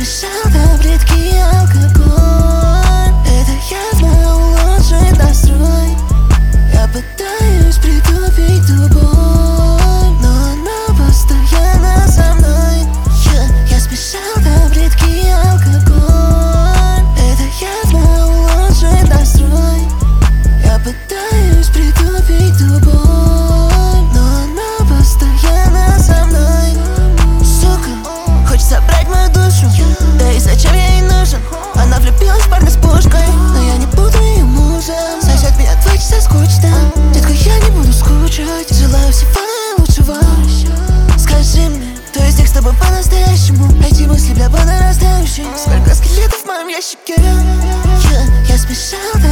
смешал таблетки и алкоголь. Это яд мой лучший настрой. Я пытаюсь притупить ту боль, но она постоянно со мной. Я смешал таблетки и алкоголь. Это яд мой лучший настрой. Я пытаюсь притупить ту боль, но она постоянно со мной. Сука, хочет забрать мою душу. Да и зачем я ей нужен? Она влюбилась в парня с пушкой, но я не буду ее мужем. Сосет меня 2 часа скучно. Детка, я не буду скучать. Желаю всего наилучшего. Скажи мне, кто из них с тобой по-настоящему? Эти мысли, бля, по нарастающей. Сколько скелетов в моем ящике. Я смешал